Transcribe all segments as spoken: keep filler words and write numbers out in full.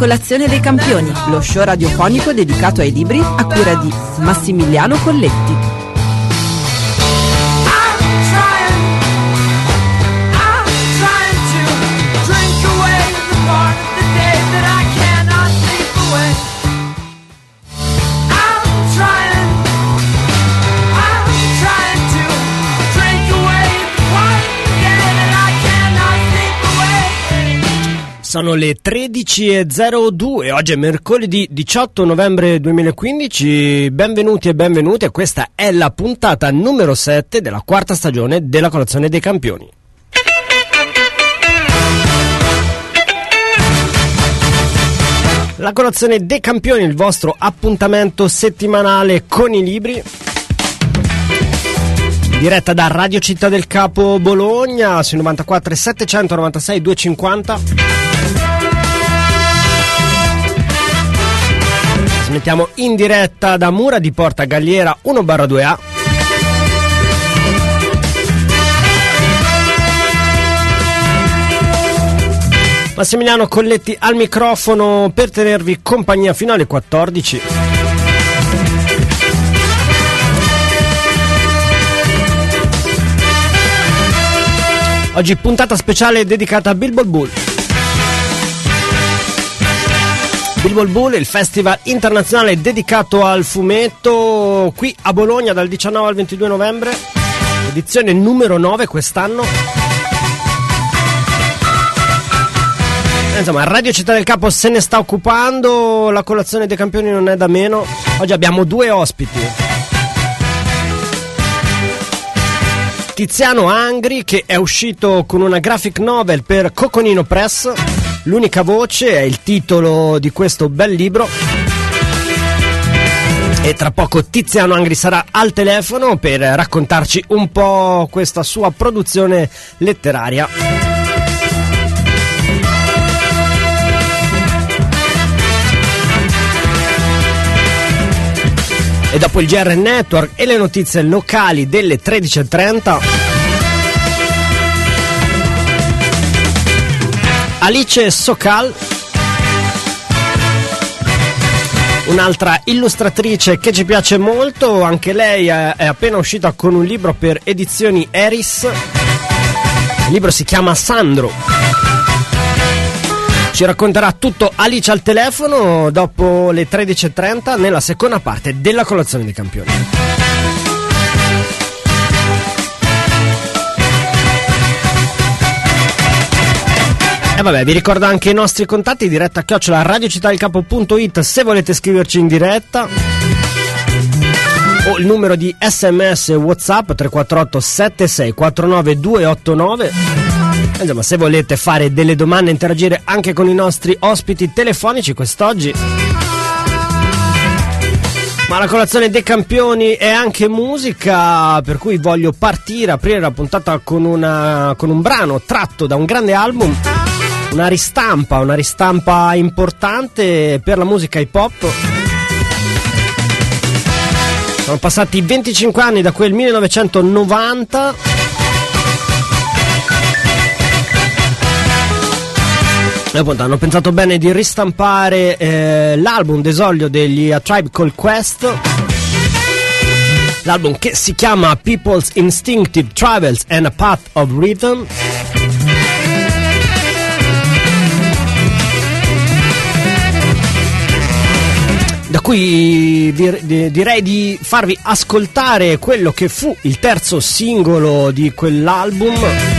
Colazione dei Campioni, lo show radiofonico dedicato ai libri a cura di Massimiliano Colletti. Sono le tredici e zero due, oggi è mercoledì diciotto novembre duemilaquindici, benvenuti e benvenute, questa è la puntata numero sette della quarta stagione della Colazione dei Campioni. La Colazione dei Campioni, il vostro appuntamento settimanale con i libri, diretta da Radio Città del Capo Bologna sui novantaquattro e settecentonovantasei duecentocinquanta. Mettiamo in diretta da Mura di Porta Galliera uno barra due A. Massimiliano Colletti al microfono per tenervi compagnia fino alle quattordici. Oggi puntata speciale dedicata a Bilbo Bull. Bilbo Bull, il festival internazionale dedicato al fumetto qui a Bologna dal diciannove al ventidue novembre, edizione numero nove quest'anno. Insomma, Radio Città del Capo se ne sta occupando, la Colazione dei Campioni non è da meno. Oggi abbiamo due ospiti. Tiziano Angri, che è uscito con una graphic novel per Coconino Press, L'unica voce è il titolo di questo bel libro, e tra poco Tiziano Angri sarà al telefono per raccontarci un po' questa sua produzione letteraria. E dopo il G R Network e le notizie locali delle tredici e trenta, Alice Sokal, un'altra illustratrice che ci piace molto, anche lei è, è appena uscita con un libro per Edizioni Eris. Il libro si chiama Sandro. Ci racconterà tutto Alice al telefono dopo le tredici e trenta nella seconda parte della Colazione dei Campioni. E vabbè, vi ricordo anche i nostri contatti, diretta chiocciola radiocittàdelcapo.it se volete scriverci in diretta, o il numero di sms WhatsApp tre quattro otto sette sei quattro nove due otto nove. Insomma, se volete fare delle domande e interagire anche con i nostri ospiti telefonici quest'oggi. Ma la Colazione dei Campioni è anche musica, per cui voglio partire, aprire la puntata con, una, con un brano tratto da un grande album. Una ristampa, una ristampa importante per la musica hip hop. Sono passati venticinque anni da quel millenovecentonovanta. E appunto hanno pensato bene di ristampare eh, l'album d'esordio degli A Tribe Called Quest. L'album che si chiama People's Instinctive Travels and a Path of Rhythm. Da cui direi di farvi ascoltare quello che fu il terzo singolo di quell'album.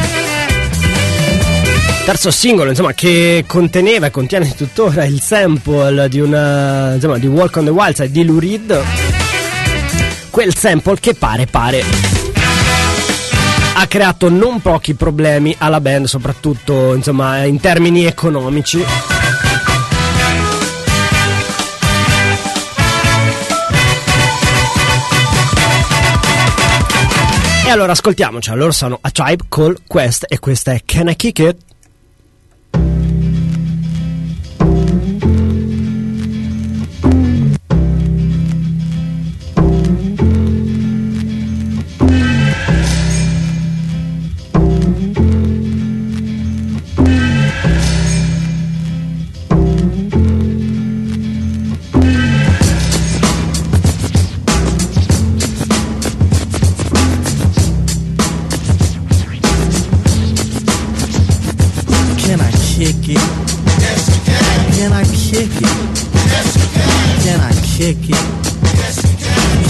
Terzo singolo, insomma, che conteneva e contiene tuttora il sample di una, insomma, di Walk on the Wild Side di Lou Reed. Quel sample che pare pare ha creato non pochi problemi alla band, soprattutto, insomma, in termini economici. E allora ascoltiamoci, loro sono A Tribe Called Quest e questa è Can I Kick It?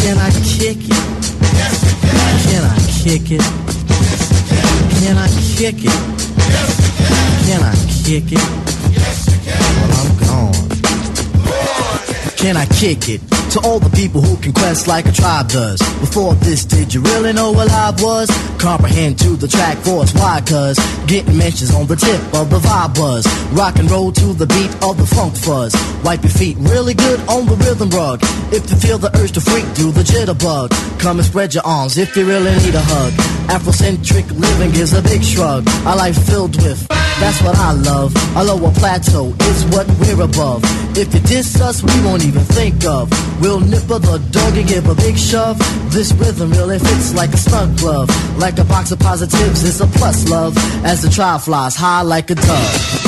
Can I kick it? Yes, you can. Can I kick it? Yes, you can. Can I kick it? Yes, you can. Can I kick it? Yes, you can. Well, I'm gone. Can I kick it? To all the people who can quest like a tribe does. Before this, did you really know what I was? Comprehend to the track force, why? Cause getting mentions on the tip of the vibe buzz. Rock and roll to the beat of the funk fuzz. Wipe your feet really good on the rhythm rug. If you feel the urge to freak, do the jitterbug. Come and spread your arms if you really need a hug. Afrocentric living is a big shrug. A life filled with, that's what I love. A lower plateau is what we're above. If you diss us, we won't even think of. We'll nipper the dog and give a big shove. This rhythm really fits like a snug glove. Like a box of positives, it's a plus love. As the tribe flies high like a dove.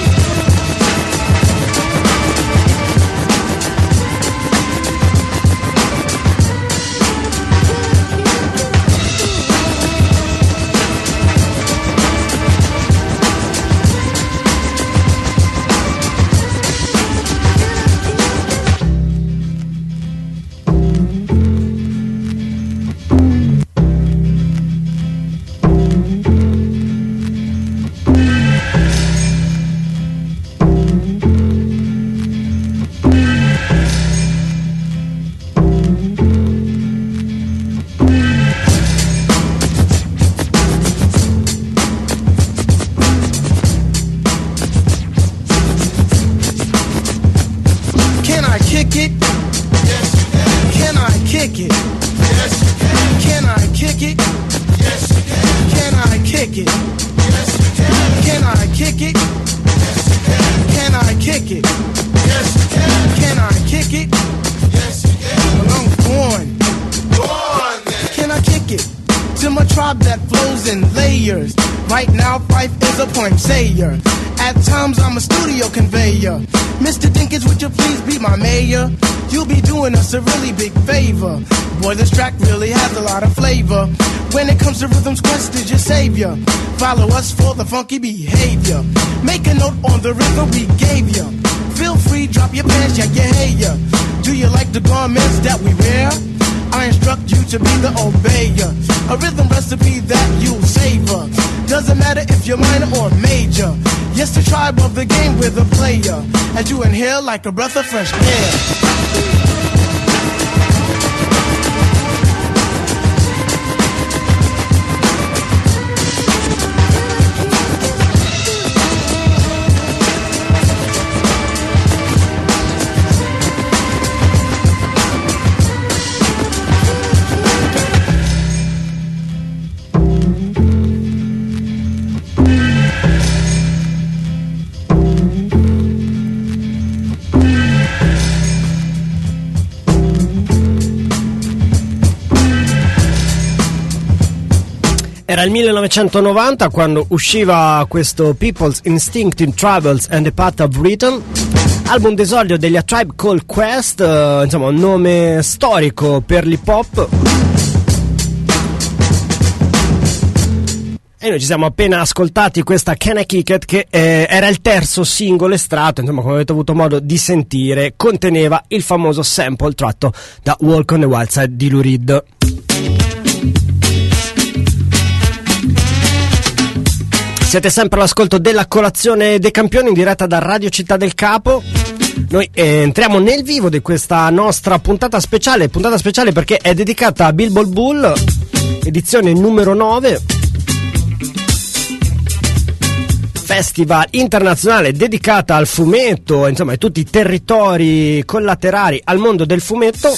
At times I'm a studio conveyor. Mister Dinkins, would you please be my mayor? You'll be doing us a really big favor. Boy, this track really has a lot of flavor. When it comes to rhythms, Quest is your savior. Follow us for the funky behavior. Make a note on the rhythm we gave you. Feel free, drop your pants, yeah, yeah, hey, yeah. Do you like the garments that we wear? I instruct you to be the obeyer. A rhythm recipe that you'll savor. Doesn't matter if you're minor or major. Yes, the tribe of the game with a player. As you inhale like a breath of fresh air. Era il millenovecentonovanta quando usciva questo People's Instinctive Tribals and the Path of Rhythm, album d'esordio degli A Tribe Called Quest, eh, insomma un nome storico per l'hip hop. E noi ci siamo appena ascoltati questa Can I Kick It, che eh, era il terzo singolo estratto, insomma, come avete avuto modo di sentire, conteneva il famoso sample tratto da Walk on the Wild Side di Lou Reed. Siete sempre all'ascolto della Colazione dei Campioni in diretta da Radio Città del Capo. Noi eh, entriamo nel vivo di questa nostra puntata speciale, puntata speciale perché è dedicata a Bilbo Bull, edizione numero nove, festival internazionale dedicata al fumetto, insomma a tutti i territori collaterali al mondo del fumetto.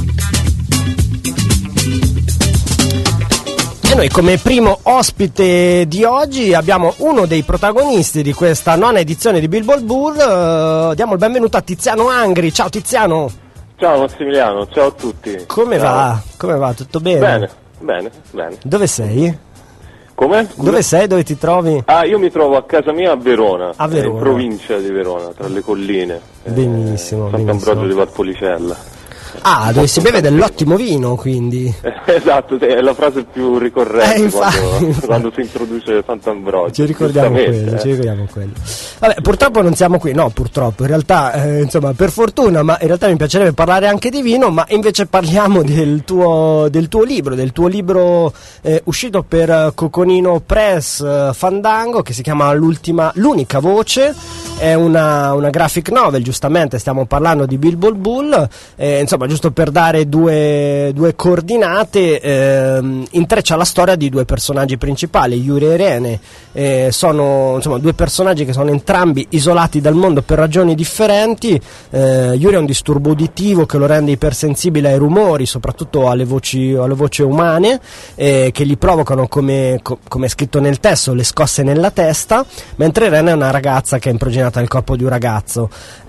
E noi come primo ospite di oggi abbiamo uno dei protagonisti di questa nona edizione di Bilbo Bull. Uh, diamo il benvenuto a Tiziano Angri. Ciao Tiziano. Ciao Massimiliano, ciao a tutti. Come ciao. va? Come va? Tutto bene? Bene, bene, bene. Dove sei? Come? Scusa? Dove sei? Dove ti trovi? Ah, io mi trovo a casa mia a Verona, a Verona. In provincia di Verona, tra le colline. Benissimo, eh, benissimo. Sant'Ambrogio di Valpolicella. Ah, dove si beve dell'ottimo vino, quindi. Esatto, sì, è la frase più ricorrente Eh, infatti, quando, infatti. quando si introduce Sant'Ambrogio. Ci ricordiamo giustamente, quello, eh. ci ricordiamo quello. Vabbè, purtroppo non siamo qui, no, purtroppo, in realtà, eh, insomma, per fortuna, ma in realtà mi piacerebbe parlare anche di vino, ma invece parliamo del tuo, del tuo libro, del tuo libro eh, uscito per Coconino Press, eh, Fandango, che si chiama L'ultima, l'unica voce, è una, una graphic novel, giustamente stiamo parlando di Bilbo il Bull, eh, insomma, giusto per dare due, due coordinate, ehm, intreccia la storia di due personaggi principali, Yuri e Irene. Eh, sono insomma due personaggi che sono entrambi isolati dal mondo per ragioni differenti. eh, Yuri ha un disturbo uditivo che lo rende ipersensibile ai rumori, soprattutto alle voci, alle voci umane, eh, che gli provocano, come, co- come è scritto nel testo, le scosse nella testa, mentre Irene è una ragazza che è imprigionata nel corpo di un ragazzo.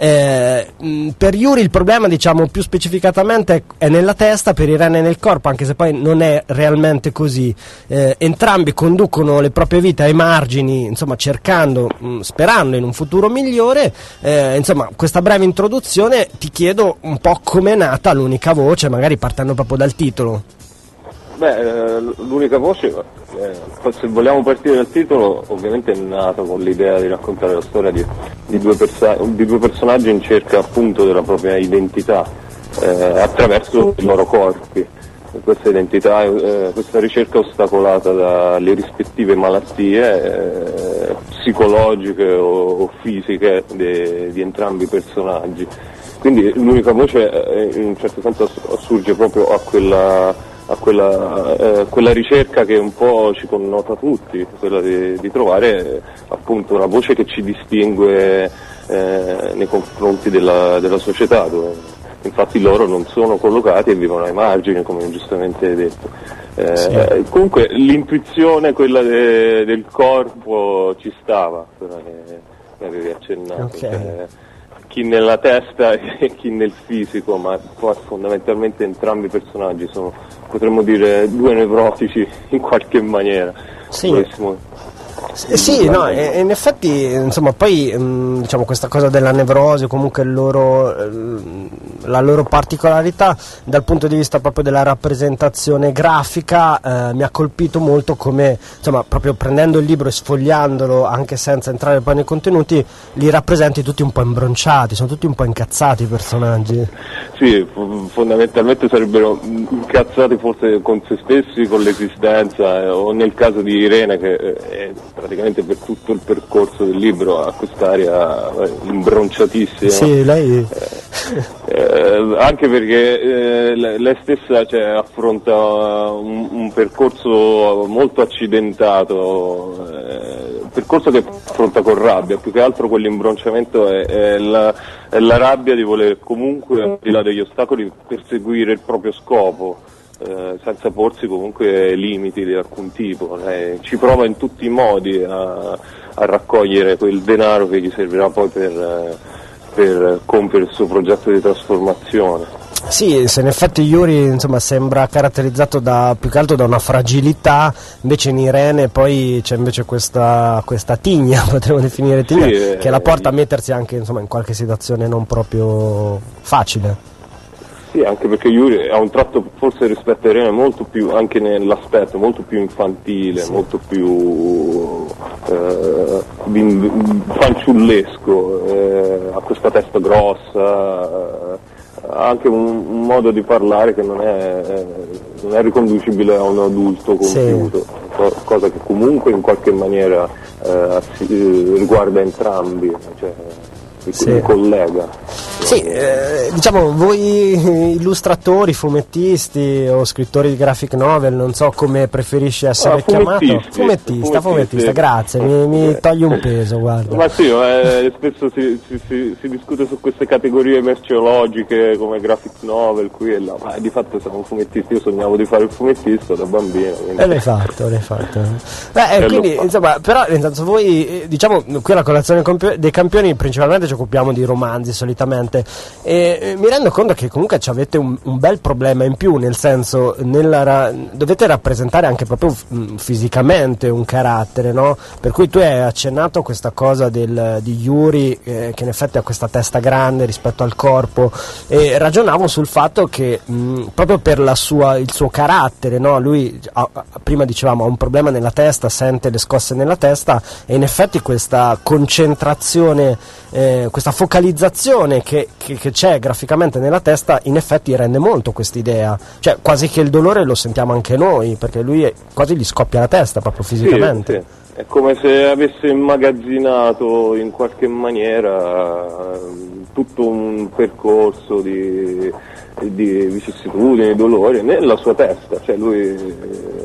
Eh, mh, per Yuri il problema, diciamo più specificatamente, è nella testa, per Irene è nel corpo, anche se poi non è realmente così. Eh, entrambi conducono le proprie vite ai margini, insomma cercando, mh, sperando in un futuro migliore. Eh, insomma, questa breve introduzione, ti chiedo un po' com'è nata l'unica voce, magari partendo proprio dal titolo. Beh, eh, l'unica voce, eh, se vogliamo partire dal titolo, ovviamente è nata con l'idea di raccontare la storia di, di, due, persa- di due personaggi in cerca appunto della propria identità, eh, attraverso i loro corpi. Questa identità, eh, questa ricerca ostacolata dalle rispettive malattie eh, psicologiche o, o fisiche de, di entrambi i personaggi. Quindi l'unica voce eh, in un certo senso assurge proprio a quella, a quella, eh, quella ricerca che un po' ci connota tutti, quella di, di trovare eh, appunto una voce che ci distingue eh, nei confronti della, della società, dove infatti loro non sono collocati e vivono ai margini, come giustamente hai detto. Eh, sì. Comunque l'intuizione, quella de, del corpo, ci stava, quella che, che avevi accennato. Okay. Cioè, chi nella testa e chi nel fisico, ma poi fondamentalmente entrambi i personaggi sono, potremmo dire, due nevrotici in qualche maniera. Sì. Volessimo... Eh sì, no, e, in effetti, insomma, poi mh, diciamo questa cosa della nevrosi, comunque il loro, eh, la loro particolarità dal punto di vista proprio della rappresentazione grafica eh, mi ha colpito molto, come insomma proprio prendendo il libro e sfogliandolo, anche senza entrare poi nei contenuti, li rappresenti tutti un po' imbronciati, sono tutti un po' incazzati i personaggi. Sì, fondamentalmente sarebbero incazzati forse con se stessi, con l'esistenza, eh, o nel caso di Irene, che è praticamente per tutto il percorso del libro ha quest'aria eh, imbronciatissima. Sì, lei... Eh, eh, anche perché eh, lei stessa, cioè, affronta un, un percorso molto accidentato, eh, un percorso che affronta con rabbia, più che altro quell'imbronciamento è, è, la, è la rabbia di voler comunque, al di là degli ostacoli, perseguire il proprio scopo. Eh, senza porsi comunque limiti di alcun tipo. Eh, ci prova in tutti i modi a, a raccogliere quel denaro che gli servirà poi per, eh, per compiere il suo progetto di trasformazione. Sì, se in effetti Yuri, insomma, sembra caratterizzato da, più che altro da una fragilità, invece in Irene poi c'è invece questa, questa tigna, potremmo definire tigna, sì, che eh, la porta a mettersi anche, insomma, in qualche situazione non proprio facile. Sì, anche perché Yuri ha un tratto forse rispetto a Irene molto più, anche nell'aspetto, molto più infantile, sì. molto più eh, fanciullesco, eh, ha questa testa grossa, eh, ha anche un, un modo di parlare che non è, eh, non è riconducibile a un adulto compiuto, sì. cosa che comunque in qualche maniera eh, si, riguarda entrambi, cioè, sì. un collega. Sì, eh, diciamo, voi illustratori, fumettisti o scrittori di graphic novel, non so come preferisci essere ah, chiamato. Fumettista, fumettista, fumettista, grazie, mi, mi togli un peso, guarda. Ma sì, eh, spesso si, si, si, si discute su queste categorie merceologiche come graphic novel, qui e là, ma di fatto siamo fumettisti, io sognavo di fare il fumettista da bambino. Quindi... E l'hai fatto, l'hai fatto. Beh, eh, quindi, insomma, però, nel senso, voi, diciamo, qui alla Colazione dei Campioni principalmente ci occupiamo di romanzi solitamente. assolutamente. E, e mi rendo conto che comunque ci avete un, un bel problema in più, nel senso nella ra- dovete rappresentare anche proprio f- fisicamente un carattere, no? Per cui tu hai accennato a questa cosa del, di Yuri eh, che in effetti ha questa testa grande rispetto al corpo, e ragionavo sul fatto che mh, proprio per la sua, il suo carattere, no? Lui ha, prima dicevamo ha un problema nella testa, sente le scosse nella testa, e in effetti questa concentrazione, eh, questa focalizzazione che, che, che c'è graficamente nella testa in effetti rende molto quest'idea, cioè quasi che il dolore lo sentiamo anche noi, perché lui è, quasi gli scoppia la testa proprio fisicamente. Sì, sì. È come se avesse immagazzinato in qualche maniera tutto un percorso di, di vicissitudini, dolori nella sua testa, cioè lui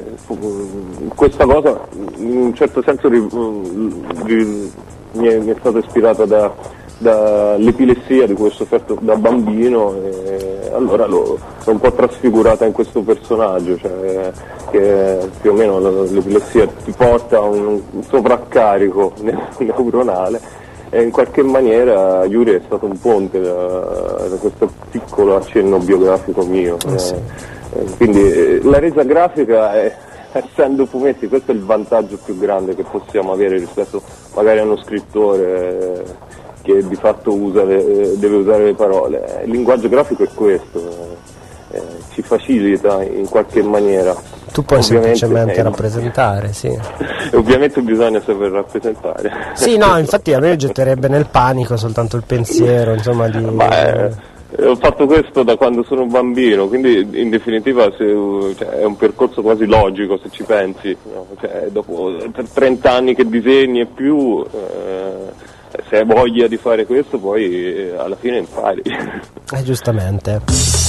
questa cosa in un certo senso ri, ri, mi, è, mi è stata ispirata da, dall'epilessia di cui ho sofferto da bambino, e allora l'ho, l'ho un po' trasfigurata in questo personaggio, cioè che più o meno l'epilessia ti porta a un, un sovraccarico neuronale, e in qualche maniera Yuri è stato un ponte da, da questo piccolo accenno biografico mio. Oh, sì. eh, quindi eh, la resa grafica è, essendo fumetti, questo è il vantaggio più grande che possiamo avere rispetto magari a uno scrittore eh, che di fatto usa le, deve usare le parole. Il linguaggio grafico è questo, eh, ci facilita in qualche maniera. Tu puoi Ovviamente, semplicemente eh, rappresentare, sì. Ovviamente bisogna saper rappresentare. Sì, no, infatti a me getterebbe nel panico soltanto il pensiero, insomma, di... Ma, eh, ho fatto questo da quando sono bambino, quindi in definitiva se, cioè, è un percorso quasi logico se ci pensi, no? Cioè, dopo trenta anni che disegni e più, eh, se hai voglia di fare questo poi eh, alla fine impari. Eh, giustamente.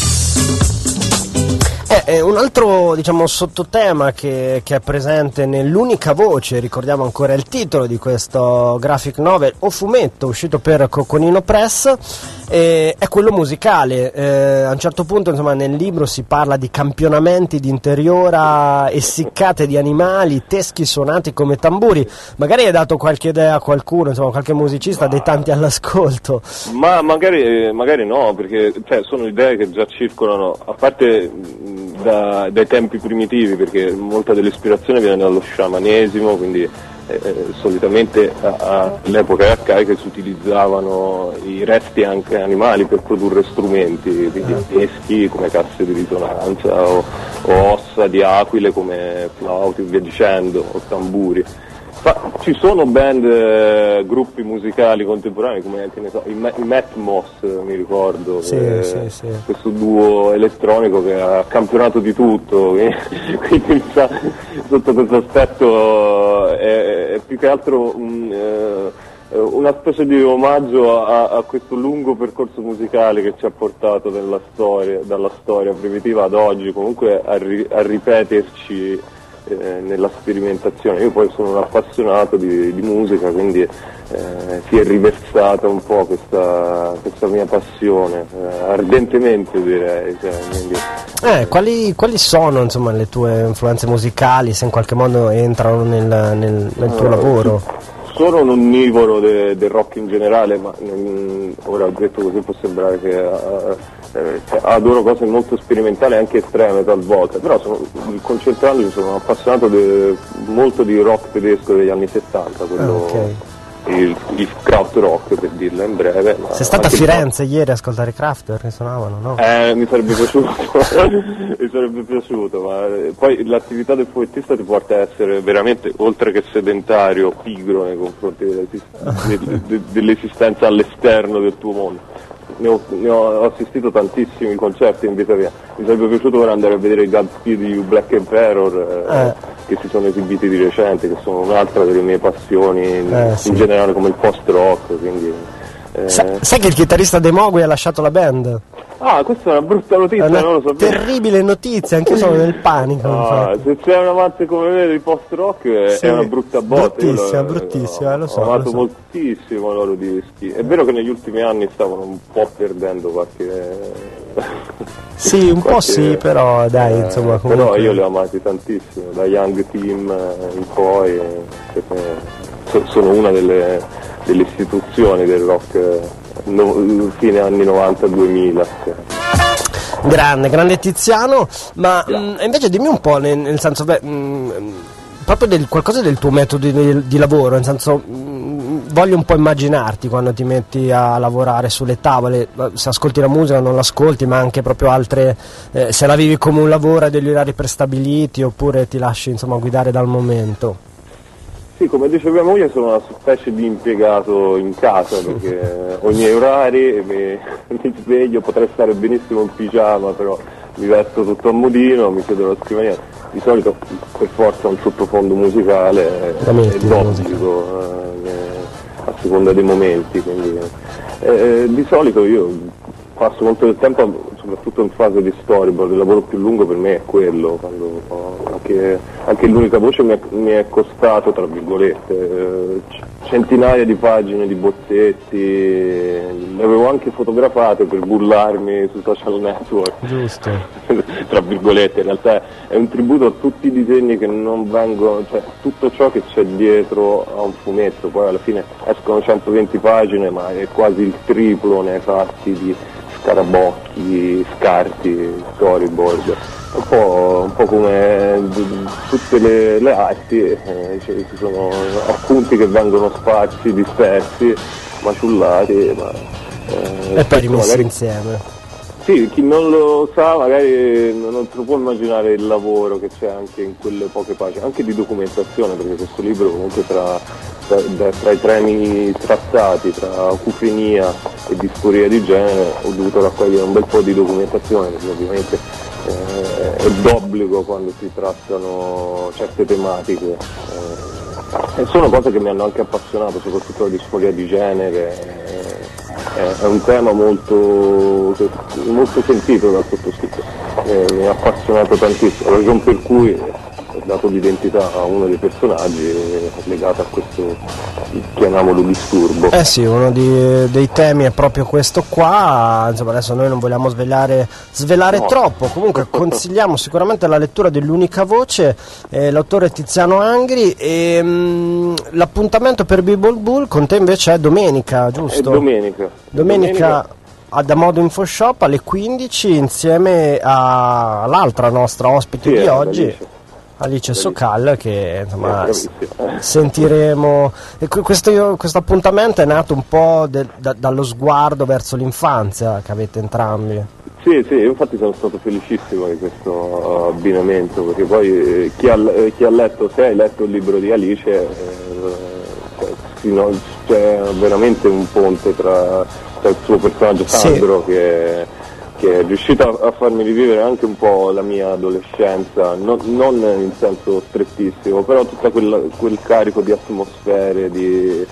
Eh, eh, un altro, diciamo, sottotema che, che è presente nell'unica voce, ricordiamo ancora il titolo di questo graphic novel o fumetto uscito per Coconino Press, eh, è quello musicale. Eh, a un certo punto, insomma, nel libro si parla di campionamenti di interiora, essiccate di animali, teschi suonati come tamburi. Magari hai dato qualche idea a qualcuno, insomma, qualche musicista dei tanti all'ascolto. Ma magari, magari no, perché cioè, sono idee che già circolano, a parte Da, dai tempi primitivi, perché molta dell'ispirazione viene dallo sciamanesimo, quindi eh, solitamente a, a, all'epoca arcaica si utilizzavano i resti anche animali per produrre strumenti, quindi teschi come casse di risonanza o, o ossa di aquile come flauti e via dicendo, o tamburi. Ma ci sono band, eh, gruppi musicali contemporanei come che ne so, i, Ma- i Matmos, mi ricordo, sì, eh, sì, sì. questo duo elettronico che ha campionato di tutto, quindi sa, sotto questo aspetto è, è più che altro un, eh, una specie di omaggio a, a questo lungo percorso musicale che ci ha portato nella storia, dalla storia primitiva ad oggi, comunque a, ri- a ripeterci nella sperimentazione. Io poi sono un appassionato di, di musica, quindi eh, si è riversata un po' questa, questa mia passione, eh, ardentemente direi. Cioè, quindi, eh, quali, quali sono, insomma, le tue influenze musicali, se in qualche modo entrano nel, nel, nel tuo uh, lavoro? Sono un onnivoro de, del rock in generale, ma mh, ora ho detto così può sembrare che uh, eh, cioè, adoro cose molto sperimentali, anche estreme talvolta, però sono, concentrandomi sono appassionato de, molto di rock tedesco degli anni settanta, quello, ah, okay. il, il krautrock per dirla in breve. Sei stata a Firenze ieri a ascoltare Kraftwerk che suonavano, no? Eh, mi sarebbe piaciuto, mi sarebbe piaciuto, ma eh, poi l'attività del fumettista ti porta a essere veramente, oltre che sedentario, pigro nei confronti dell'esist- de- dell'esistenza all'esterno del tuo mondo. Ne ho, ne ho assistito tantissimi concerti in vita mia. Mi sarebbe piaciuto ora andare a vedere i Godspeed di Black Emperor eh, eh. che si sono esibiti di recente, che sono un'altra delle mie passioni in, eh, sì. in generale, come il post-rock, quindi, eh. Sa- sai che il chitarrista dei Mogui ha lasciato la band? Ah, questa è una brutta notizia, è una non lo so. Terribile notizia, anche io sono nel panico. Ah, se c'è un amante come me di post-rock sì, è una brutta botta. Bruttissima, bruttissima, ho, lo so. Ho amato lo so. moltissimo i loro dischi. È vero che negli ultimi anni stavano un po' perdendo qualche... Sì, un qualche, po' sì, però dai, eh, insomma, comunque... Però io li ho amati tantissimo, da Young Team in poi, perché sono una delle, delle istituzioni del rock no, fine anni novanta duemila. Grande, grande Tiziano, ma mh, invece dimmi un po', nel, nel senso, beh, mh, proprio del, qualcosa del tuo metodo di, di lavoro, nel senso, mh, voglio un po' immaginarti quando ti metti a lavorare sulle tavole, se ascolti la musica non l'ascolti, ma anche proprio altre, eh, se la vivi come un lavoro, hai degli orari prestabiliti oppure ti lasci insomma guidare dal momento. Sì, come dice mia moglie sono una specie di impiegato in casa perché ho i miei orari, mi, mi sveglio, potrei stare benissimo in pigiama, però mi vesto tutto a modino, mi siedo alla scrivania, di solito per forza un sottofondo musicale è d'obbligo eh, a seconda dei momenti, quindi eh, di solito io passo molto del tempo soprattutto in fase di storyboard, il lavoro più lungo per me è quello, quando anche, anche l'unica voce mi è, mi è costato, tra virgolette, eh, centinaia di pagine di bozzetti, le avevo anche fotografate per burlarmi sui social network. Giusto. Tra virgolette, in realtà è un tributo a tutti i disegni che non vengono, cioè tutto ciò che c'è dietro a un fumetto, poi alla fine escono centoventi pagine, ma è quasi il triplo nei fatti di scarabocchi, scarti, storyboard, un po', un po' come tutte le, le arti, eh, cioè, ci sono appunti che vengono sparsi, dispersi, maciullati, ma, eh, e poi rimessi magari, insieme. Sì, chi non lo sa magari non si può immaginare il lavoro che c'è anche in quelle poche pagine, anche di documentazione, perché questo libro comunque tra, tra, tra i temi trattati, tra acufenia e disforia di genere, ho dovuto raccogliere un bel po' di documentazione, perché ovviamente eh, è d'obbligo quando si trattano certe tematiche. Eh, e sono cose che mi hanno anche appassionato, soprattutto la disforia di genere. È un tema molto, molto sentito dal sottoscritto, eh, mi ha appassionato tantissimo, ragion per cui ho dato l'identità a uno dei personaggi legato a questo, chiamiamolo, disturbo. Eh sì, uno di, dei temi è proprio questo qua, insomma adesso noi non vogliamo svelare, svelare no. troppo, comunque consigliamo sicuramente la lettura dell'unica voce, eh, l'autore Tiziano Angri, e mh, l'appuntamento per Bible Bull con te invece è domenica, giusto? È domenica. Domenica, domenica. a Da Modo Info Shop alle quindici insieme a, all'altra nostra ospite Sì, di oggi. Alice. Alice Socal, che insomma Eh, s- sentiremo. E questo, questo appuntamento è nato un po' de, da, dallo sguardo verso l'infanzia che avete entrambi. Sì, sì, infatti sono stato felicissimo di questo abbinamento, perché poi eh, chi, ha, eh, chi ha letto, se hai letto il libro di Alice, eh, cioè, sì, no, c'è veramente un ponte tra, tra il suo personaggio Sandro, sì, che che è riuscito a farmi rivivere anche un po' la mia adolescenza, non, non in senso strettissimo, però tutto quel, quel carico di atmosfere, di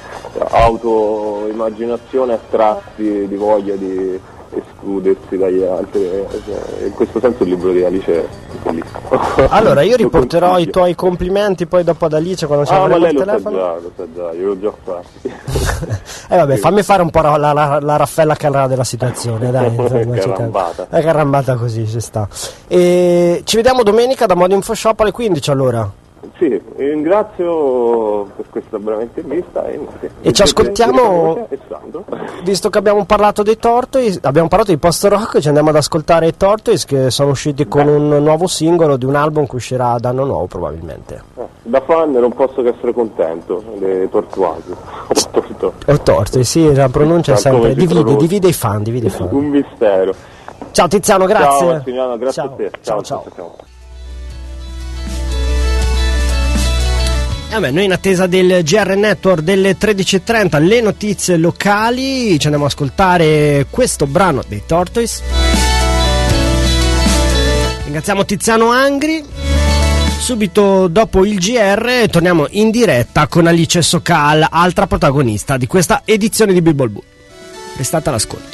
auto-immaginazione a tratti, di voglia di escludersi dagli altri. In questo senso il libro di Alice è bellissimo. Allora io riporterò i tuoi complimenti poi dopo ad Alice quando ci ah, avremo ma il lei telefono. Lo sa già, lo sa già, io l'ho già fatto. Eh vabbè, fammi fare un po' la, la, la Raffaella Carrà della situazione, dai. Insomma, carambata. È carambata così, ci sta. E ci vediamo domenica da Modo Info Shop alle quindici allora. Sì, ringrazio per questa brava intervista e, e ci ascoltiamo, visto che abbiamo parlato dei Tortoise, abbiamo parlato di post rock, ci andiamo ad ascoltare i Tortoise che sono usciti con Beh. un nuovo singolo di un album che uscirà ad anno nuovo probabilmente. Eh, da fan non posso che essere contento dei Tortoise. O Tortoise, sì, la pronuncia è sempre, divide, divide i fan, divide i fan. Un mistero. Ciao Tiziano, grazie. Ciao Massimiliano, grazie ciao. a te. Ciao, ciao. ciao. ciao. Vabbè, noi in attesa del G R Network delle tredici e trenta, le notizie locali, ci andiamo ad ascoltare questo brano dei Tortoise. Ringraziamo Tiziano Angri. Subito dopo il G R torniamo in diretta con Alice Socal, altra protagonista di questa edizione di Bible Bull. Restate all'ascolto.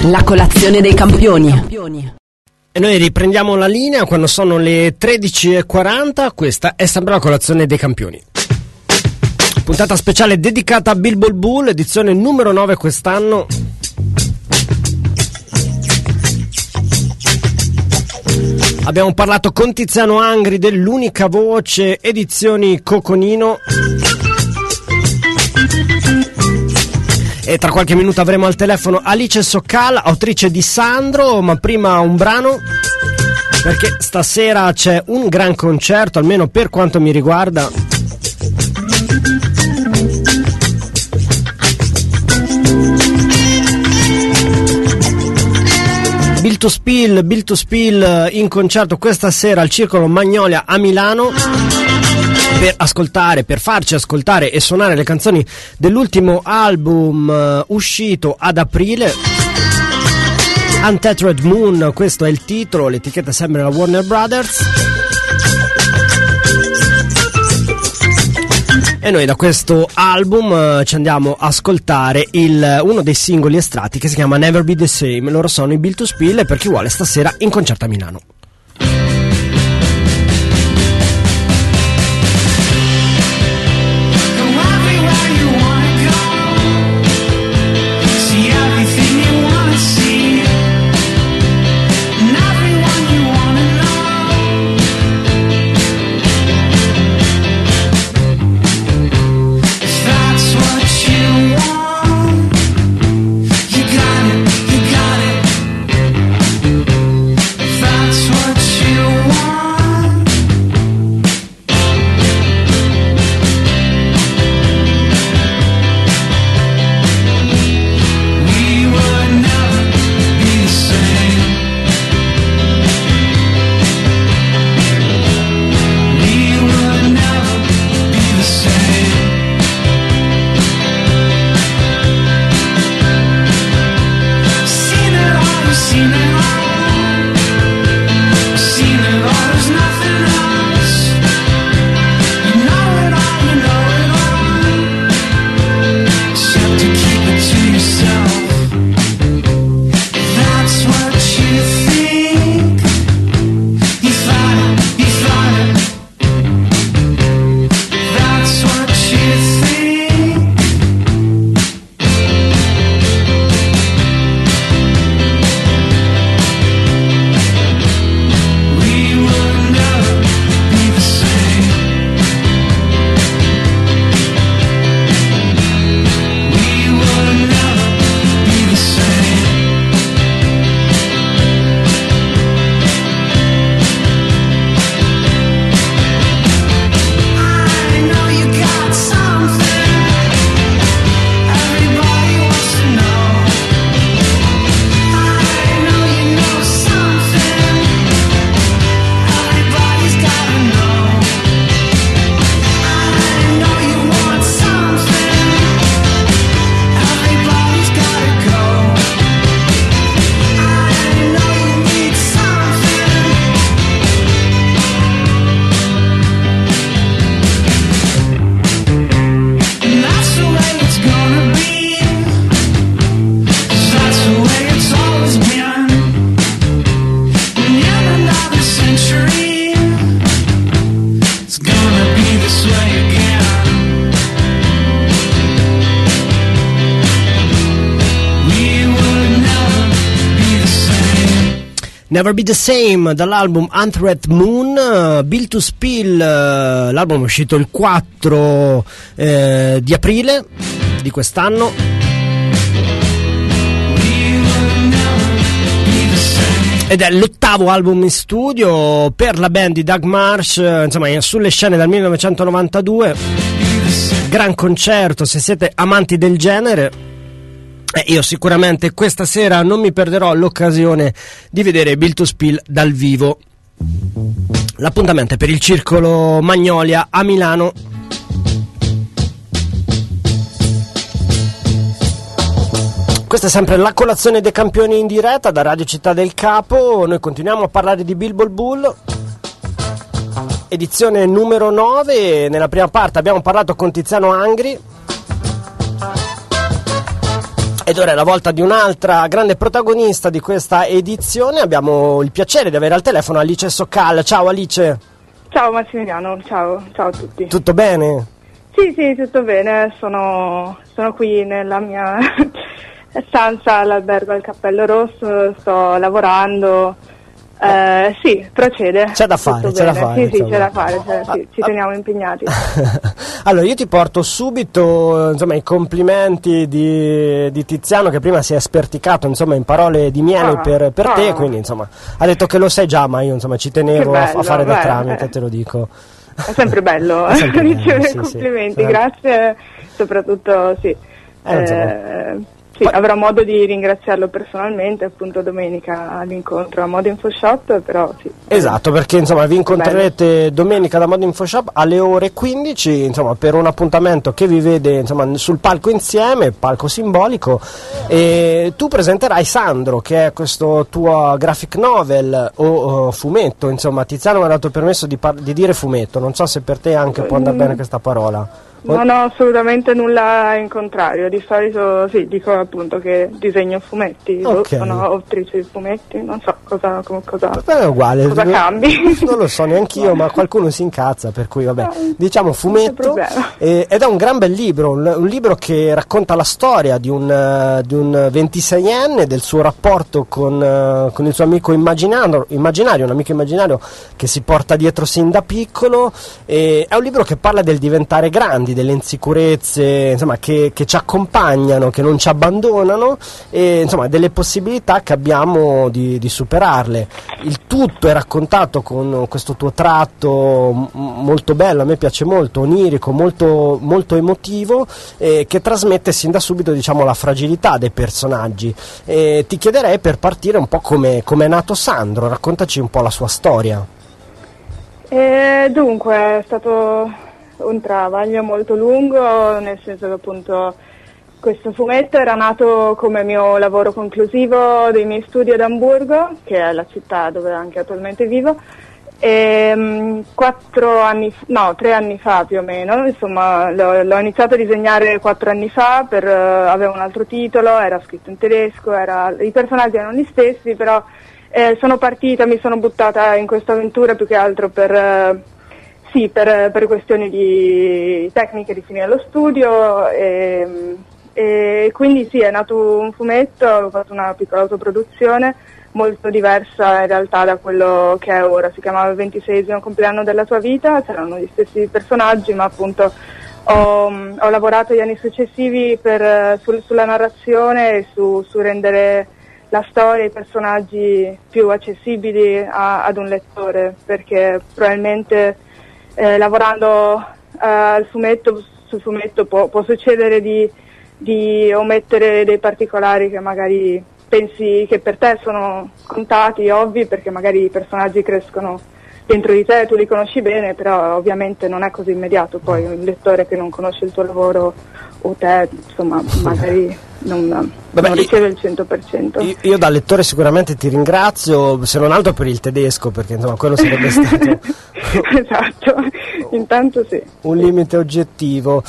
La colazione dei campioni. E noi riprendiamo la linea quando sono le tredici e quaranta. Questa è sempre la colazione dei campioni. Puntata speciale dedicata a Billboard Bull, edizione numero nove quest'anno. Abbiamo parlato con Tiziano Angri dell'Unica Voce, edizioni Coconino. E tra qualche minuto avremo al telefono Alice Soccal, autrice di Sandro, ma prima un brano, perché stasera c'è un gran concerto, almeno per quanto mi riguarda. Bill to Spill, Bill to Spill in concerto questa sera al Circolo Magnolia a Milano, per ascoltare, per farci ascoltare e suonare le canzoni dell'ultimo album uh, uscito ad aprile, Untethered Moon, questo è il titolo, l'etichetta è sempre la Warner Brothers. E noi da questo album uh, ci andiamo a ascoltare il, uno dei singoli estratti che si chiama Never Be The Same. Loro sono i Bill to Spill e per chi vuole stasera in concerto a Milano. Never Be The Same dall'album Untethered Moon, uh, Bill to Spill, uh, l'album è uscito il quattro eh, di aprile di quest'anno. Ed è l'ottavo album in studio per la band di Doug Marsh, insomma è sulle scene dal millenovecentonovantadue, gran concerto se siete amanti del genere. Eh, io sicuramente questa sera non mi perderò l'occasione di vedere Bill to Spill dal vivo. L'appuntamento è per il Circolo Magnolia a Milano. Questa è sempre la colazione dei campioni in diretta da Radio Città del Capo. Noi continuiamo a parlare di Billboard Bull, edizione numero nove. Nella prima parte abbiamo parlato con Tiziano Angri, Ed ora è la volta di un'altra grande protagonista di questa edizione. Abbiamo il piacere di avere al telefono Alice Soccal. Ciao Alice. Ciao Massimiliano, ciao, ciao a tutti. Tutto bene? Sì, sì, tutto bene. Sono, sono qui nella mia stanza all'albergo al Cappello Rosso, sto lavorando. Eh, sì, procede. C'è da fare, c'è da fare. Sì, sì, c'è da fare, c'è, sì, ci teniamo impegnati. Allora, io ti porto subito, insomma, i complimenti di, di Tiziano, che prima si è sperticato, insomma, in parole di miele ah, per, per ah. te, quindi, insomma, ha detto che lo sai già, ma io, insomma, ci tenevo bello, a, a fare da tramite, te lo dico. È sempre bello è sempre ricevere bello, sì, complimenti, sì. Grazie, soprattutto, sì. Eh, eh, Sì, avrò modo di ringraziarlo personalmente appunto domenica all'incontro a Moda Info Shop, però sì. Esatto, perché insomma vi incontrerete bello. domenica da Moda Info Shop alle ore quindici, insomma, per un appuntamento che vi vede, insomma, sul palco insieme, palco simbolico, e tu presenterai Sandro, che è questo tuo graphic novel o, o fumetto, insomma. Tiziano mi ha dato permesso di, par- di dire fumetto, non so se per te anche può andare bene questa parola. Non ho assolutamente nulla in contrario, di solito sì, dico appunto che disegno fumetti, okay. Sono autrice di fumetti, non so cosa, cosa, è uguale, cosa cambi. Non lo so neanch'io, ma qualcuno si incazza, per cui vabbè, diciamo fumetto, eh, ed è un gran bel libro, un, un libro che racconta la storia di un, uh, di un ventiseienne, del suo rapporto con, uh, con il suo amico immaginario, immaginario, un amico immaginario che si porta dietro sin da piccolo, e è un libro che parla del diventare grandi, delle insicurezze, insomma, che, che ci accompagnano, che non ci abbandonano, e insomma delle possibilità che abbiamo di, di superarle. Il tutto è raccontato con questo tuo tratto m- molto bello, a me piace molto, onirico, molto, molto emotivo, eh, che trasmette sin da subito, diciamo, la fragilità dei personaggi. E ti chiederei, per partire, un po' come è nato Sandro, raccontaci un po' la sua storia. E dunque è stato un travaglio molto lungo, nel senso che appunto questo fumetto era nato come mio lavoro conclusivo dei miei studi ad Amburgo, che è la città dove anche attualmente vivo, e um, quattro anni, no, tre anni fa più o meno, insomma l'ho, l'ho iniziato a disegnare quattro anni fa, per, uh, aveva un altro titolo, era scritto in tedesco, era, i personaggi erano gli stessi, però eh, sono partita, mi sono buttata in questa avventura più che altro per... Uh, Sì, per, per questioni di tecniche di finire lo studio, e, e quindi sì, è nato un fumetto, ho fatto una piccola autoproduzione molto diversa in realtà da quello che è ora, si chiamava il ventiseiesimo compleanno della tua vita, c'erano gli stessi personaggi, ma appunto ho, ho lavorato gli anni successivi per, sul, sulla narrazione e su, su rendere la storia e i personaggi più accessibili a, ad un lettore, perché probabilmente Eh, lavorando eh, al fumetto, sul fumetto può, può succedere di, di omettere dei particolari che magari pensi che per te sono contati, ovvi, perché magari i personaggi crescono dentro di te, tu li conosci bene, però ovviamente non è così immediato. Poi un lettore che non conosce il tuo lavoro o te, insomma, magari non, Vabbè, non riceve il cento per cento. Io, io da lettore sicuramente ti ringrazio, se non altro per il tedesco, perché insomma quello sarebbe stato esatto, intanto sì. Un limite oggettivo.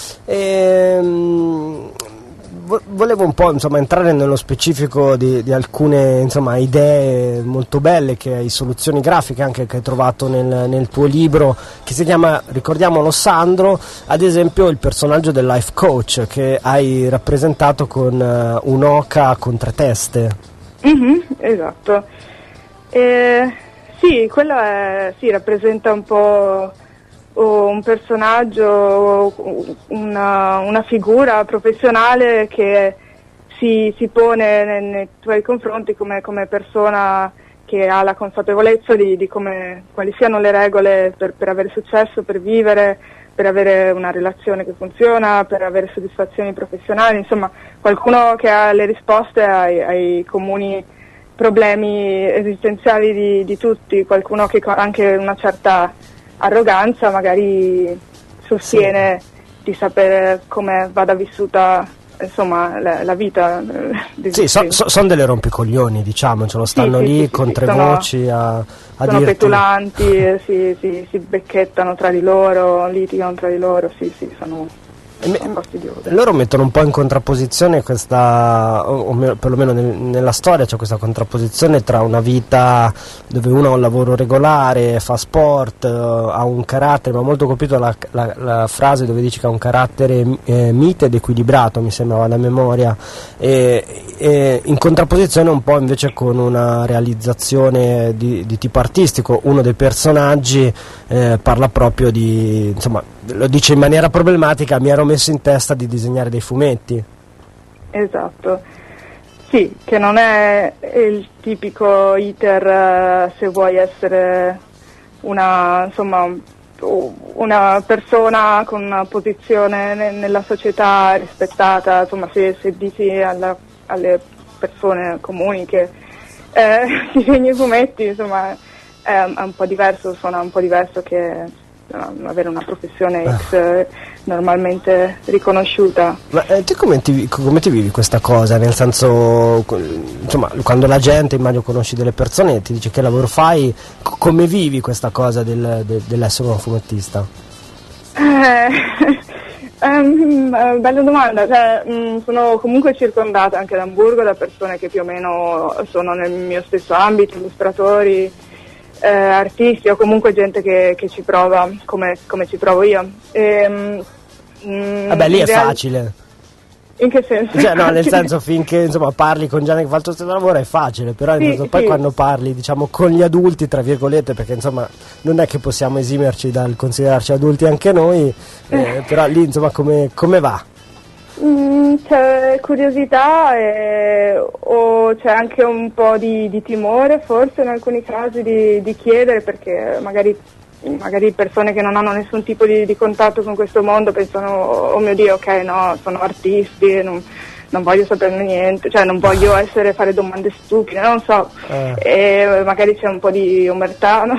Ehm... Volevo un po', insomma, entrare nello specifico di, di alcune, insomma, idee molto belle, che hai, soluzioni grafiche anche che hai trovato nel, nel tuo libro, che si chiama, ricordiamolo, Sandro. Ad esempio il personaggio del life coach che hai rappresentato con uh, un'oca con tre teste. Mm-hmm, esatto. Eh, sì, quello è, sì, rappresenta un po' o un personaggio, una, una figura professionale che si, si pone nei, nei tuoi confronti come, come persona che ha la consapevolezza di, di come, quali siano le regole per, per avere successo, per vivere, per avere una relazione che funziona, per avere soddisfazioni professionali, insomma qualcuno che ha le risposte ai, ai comuni problemi esistenziali di, di tutti, qualcuno che ha anche una certa arroganza magari sostiene sì. di sapere come vada vissuta, insomma, la, la vita. Sì, so, so, sono delle rompicoglioni, diciamo, ce lo stanno sì, lì sì, con sì, tre sono, voci a, a sono dirti. petulanti, si, si, si becchettano tra di loro, litigano tra di loro, sì, sì, sono... me, sono fastidiose. Loro mettono un po' in contrapposizione questa, o, o perlomeno nel, nella storia c'è questa contrapposizione tra una vita dove uno ha un lavoro regolare, fa sport, uh, ha un carattere, ma molto colpito la, la, la frase dove dici che ha un carattere eh, mite ed equilibrato, mi sembrava da memoria, e, e in contrapposizione un po' invece con una realizzazione di, di tipo artistico. Uno dei personaggi eh, parla proprio di, insomma, lo dice in maniera problematica: mi ero messo in testa di disegnare dei fumetti. Esatto, sì, che non è il tipico iter, se vuoi essere una, insomma, una persona con una posizione nella società rispettata, insomma, se, se dici alla, alle persone comuni che eh, disegni i fumetti, insomma, è, è un po' diverso, suona un po' diverso che avere una professione X eh, normalmente riconosciuta. Ma eh, te come ti, come ti vivi questa cosa? Nel senso, insomma, quando la gente, immagino, conosci delle persone e ti dice che lavoro fai, c- come vivi questa cosa del, de, dell'essere un fumettista? Eh, um, bella domanda, cioè, mh, sono comunque circondata anche da Amburgo da persone che più o meno sono nel mio stesso ambito, illustratori, Eh, artisti o comunque gente che, che ci prova come, come ci provo io. E, mm, Vabbè, lì è real... facile. In che senso? Cioè, no, nel senso, finché insomma parli con gente che fa il tuo stesso lavoro è facile, però sì, senso, poi sì. quando parli, diciamo, con gli adulti, tra virgolette, perché insomma non è che possiamo esimerci dal considerarci adulti anche noi, eh, però lì insomma come, come va? Mm, c'è curiosità e, o c'è anche un po' di, di timore forse in alcuni casi di, di chiedere, perché magari, magari persone che non hanno nessun tipo di, di contatto con questo mondo pensano: oh mio Dio, ok, no, sono artisti, non, non voglio saperne niente, cioè non voglio essere fare domande stupide, non so, eh. e magari c'è un po' di omertà, no?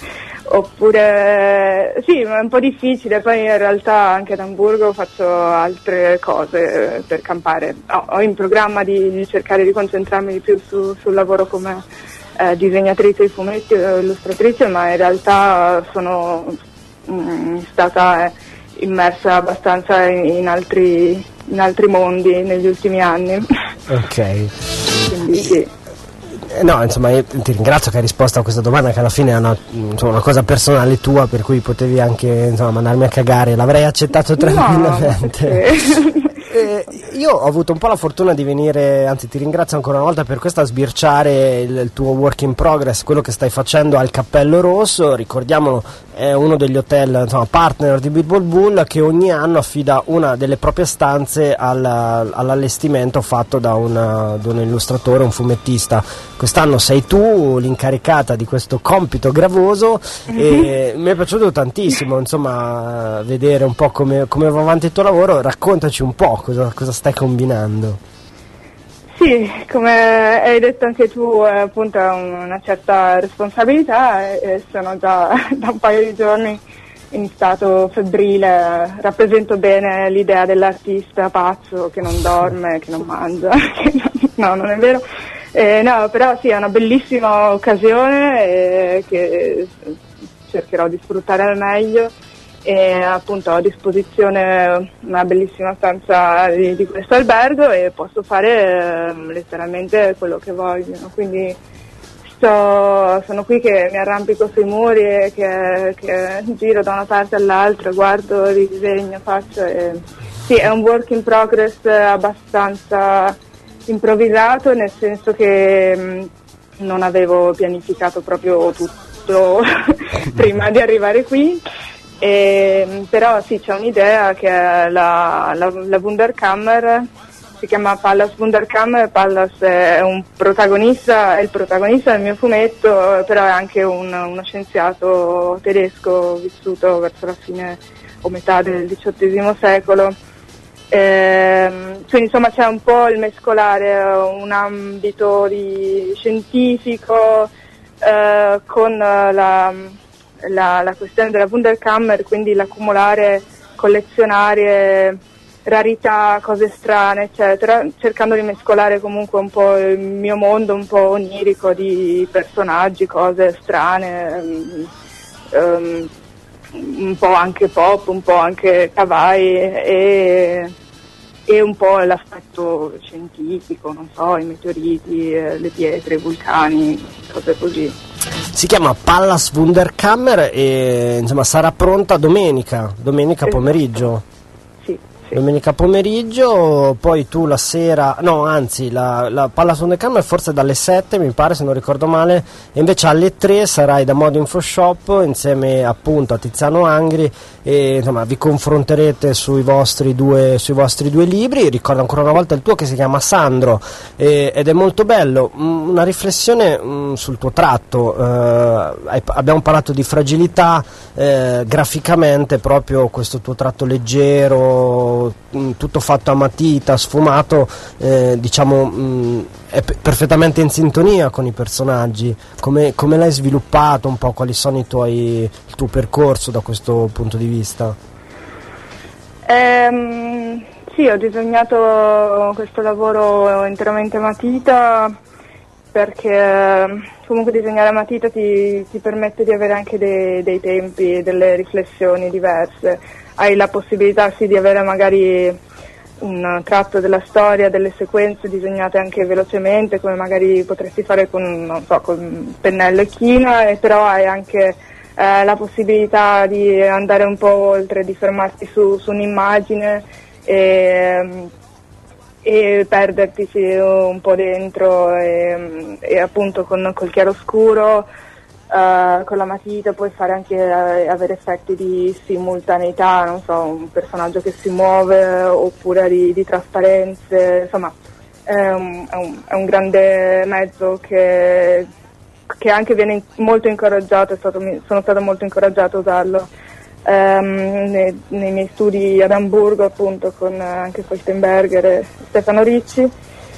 Oppure sì, è un po' difficile, poi in realtà anche ad Amburgo faccio altre cose per campare. Ho, ho in programma di, di cercare di concentrarmi di più su, sul lavoro come eh, disegnatrice di fumetti o illustratrice, ma in realtà sono mh, stata immersa abbastanza in, in, altri, in altri mondi negli ultimi anni. Ok. Quindi sì. No, insomma, io ti ringrazio che hai risposto a questa domanda, che alla fine è una, insomma, una cosa personale tua, per cui potevi anche, insomma, mandarmi a cagare, l'avrei accettato tranquillamente. No, eh, io ho avuto un po' la fortuna di venire, anzi ti ringrazio ancora una volta per questo, a sbirciare il, il tuo work in progress, quello che stai facendo al Cappello Rosso. Ricordiamolo, è uno degli hotel, insomma, partner di Beatball Bull, che ogni anno affida una delle proprie stanze al, all'allestimento fatto da, una, da un illustratore, un fumettista. Quest'anno sei tu l'incaricata di questo compito gravoso e mi è piaciuto tantissimo, insomma, vedere un po' come, come va avanti il tuo lavoro. Raccontaci un po' cosa, cosa stai combinando. Sì, come hai detto anche tu, eh, appunto è una certa responsabilità e, e sono già da un paio di giorni in stato febbrile. Rappresento bene l'idea dell'artista pazzo che non dorme, che non mangia, che non, no, non è vero. Eh, no, però sì, è una bellissima occasione eh, che cercherò di sfruttare al meglio. E appunto ho a disposizione una bellissima stanza di, di questo albergo e posso fare eh, letteralmente quello che voglio, no? Quindi sto, sono qui che mi arrampico sui muri e che, che giro da una parte all'altra, guardo, ridisegno, faccio e... Sì, è un work in progress abbastanza improvvisato, nel senso che mh, non avevo pianificato proprio tutto prima di arrivare qui. E, però sì, c'è un'idea che è la, la, la Wunderkammer, si chiama Pallas Wunderkammer. Pallas è un protagonista, è il protagonista del mio fumetto, però è anche un, uno scienziato tedesco vissuto verso la fine o metà del diciottesimo secolo. E, quindi insomma c'è un po' il mescolare un ambito di scientifico eh, con la La, la questione della Wunderkammer, quindi l'accumulare, collezionare rarità, cose strane, eccetera, cercando di mescolare comunque un po' il mio mondo un po' onirico di personaggi, cose strane, um, um, un po' anche pop, un po' anche kawaii e, e un po' l'aspetto scientifico, non so, i meteoriti, eh, le pietre, i vulcani, cose così. Si chiama Pallas Wunderkammer e insomma sarà pronta domenica, domenica Esatto. pomeriggio. Sì, sì. Domenica pomeriggio, poi tu la sera, no anzi la, la Pallas Wunderkammer forse dalle sette mi pare se non ricordo male, e invece alle tre sarai da Modo Info Shop insieme appunto a Tiziano Angri e insomma vi confronterete sui vostri due, sui vostri due libri. Ricordo ancora una volta il tuo che si chiama Sandro e, ed è molto bello, una riflessione mh, sul tuo tratto, eh, abbiamo parlato di fragilità, eh, graficamente proprio questo tuo tratto leggero, mh, tutto fatto a matita, sfumato, eh, diciamo mh, è p- perfettamente in sintonia con i personaggi. Come, come l'hai sviluppato un po', quali sono i tuoi, il tuo percorso da questo punto di vista? Ehm, sì, ho disegnato questo lavoro interamente a matita perché comunque disegnare a matita ti, ti permette di avere anche dei, dei tempi, delle riflessioni diverse. Hai la possibilità sì di avere magari un tratto della storia, delle sequenze disegnate anche velocemente, come magari potresti fare con, non so, con pennello e china, e però hai anche eh, la possibilità di andare un po' oltre, di fermarti su, su un'immagine e, e perderti sì, un po' dentro e, e appunto con col chiaroscuro. Uh, con la matita puoi fare anche uh, avere effetti di simultaneità, non so, un personaggio che si muove oppure di, di trasparenze, insomma è un, è, un, è un grande mezzo che, che anche viene molto incoraggiato, è stato, sono stata molto incoraggiata a usarlo um, nei, nei miei studi ad Amburgo appunto con anche Folkenberger e Stefano Ricci,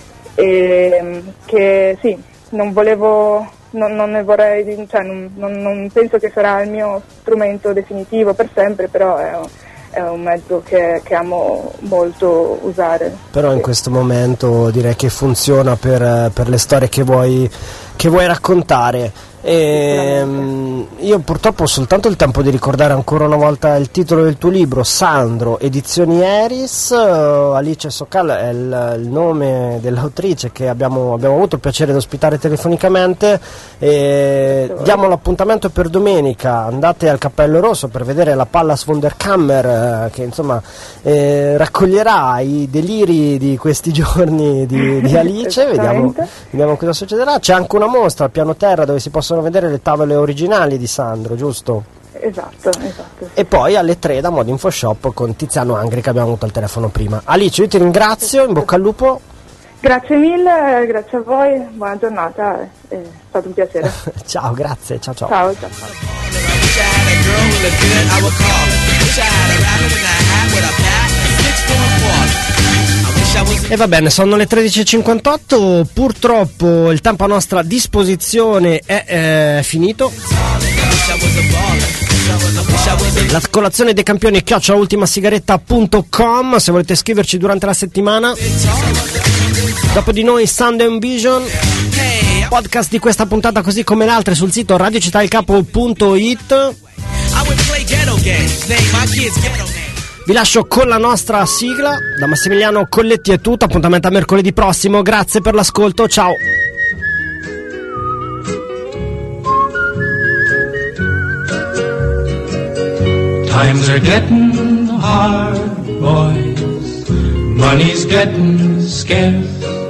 e che sì, non volevo Non, non ne vorrei, cioè non, non, non penso che sarà il mio strumento definitivo per sempre, però è, è un mezzo che, che amo molto usare. Però in questo momento direi che funziona per, per le storie che vuoi, che vuoi raccontare. E, io purtroppo ho soltanto il tempo di ricordare ancora una volta il titolo del tuo libro, Sandro, edizioni Eris. uh, Alice Sokal è il, il nome dell'autrice che abbiamo, abbiamo avuto il piacere di ospitare telefonicamente, e diamo l'appuntamento per domenica. Andate al Cappello Rosso per vedere la Pallas Wunderkammer, eh, che insomma eh, raccoglierà i deliri di questi giorni di, di Alice. vediamo, vediamo cosa succederà. C'è anche una mostra al piano terra dove si possono vedere le tavole originali di Sandro, giusto? Esatto, esatto. E poi alle tre da Modo Info Shop con Tiziano Angri che abbiamo avuto al telefono prima. Alice, io ti ringrazio, in bocca al lupo. Grazie mille, grazie a voi, buona giornata, è stato un piacere. Ciao, grazie, ciao ciao. Ciao, ciao. E va bene, sono le tredici e cinquantotto, purtroppo il tempo a nostra disposizione è eh, finito. La colazione dei campioni chiocciola ultimasigaretta punto com se volete scriverci durante la settimana. Dopo di noi Sunday Vision, podcast di questa puntata così come le altre sul sito radio città del capo punto it. Vi lascio con la nostra sigla. Da Massimiliano Colletti è tutto, appuntamento a mercoledì prossimo, grazie per l'ascolto, ciao. Times are getting hard, boys. Money's getting scarce.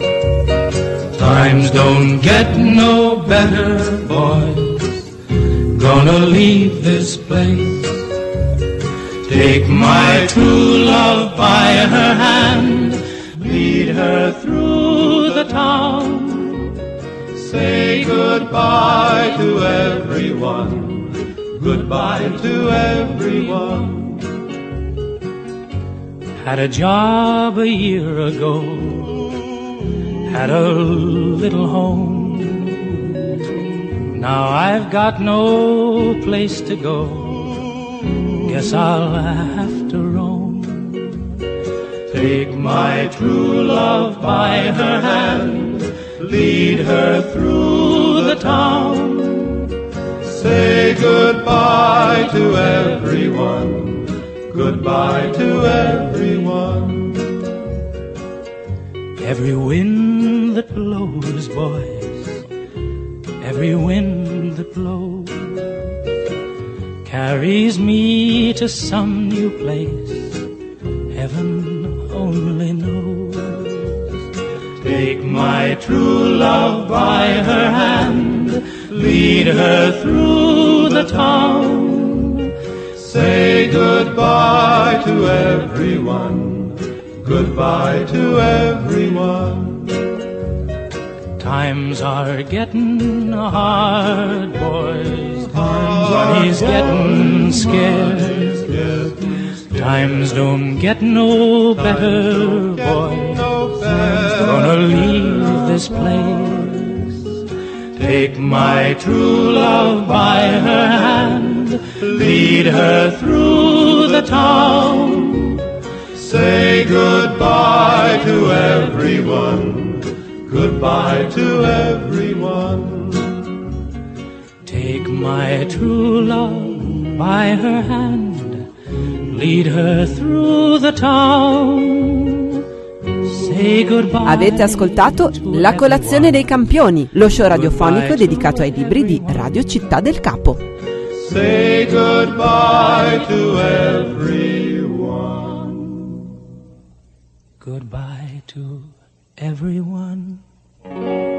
Times don't get no better, boys. Gonna leave this place. Take my true love by her hand, lead her through the town. Say goodbye to everyone, goodbye to everyone. Had a job a year ago, had a little home. Now I've got no place to go, guess I'll have to roam. Take my true love by her hand, lead her through the town. Say goodbye to everyone, goodbye to everyone. Every wind that blows, boys, every wind that blows carries me to some new place, heaven only knows. Take my true love by her hand, lead her through the town. Say goodbye to everyone, goodbye to everyone. Times are getting hard, boys, when he's getting scared. Times don't get no better, boys, gonna leave this place. Take my true love by her hand, lead her through the town. Say goodbye to everyone, goodbye to everyone. Take my true love by her hand, lead her through the town. Say goodbye. Avete ascoltato La colazione dei campioni, lo show radiofonico dedicato ai libri di Radio Città del Capo. Say goodbye to everyone. Goodbye to everyone.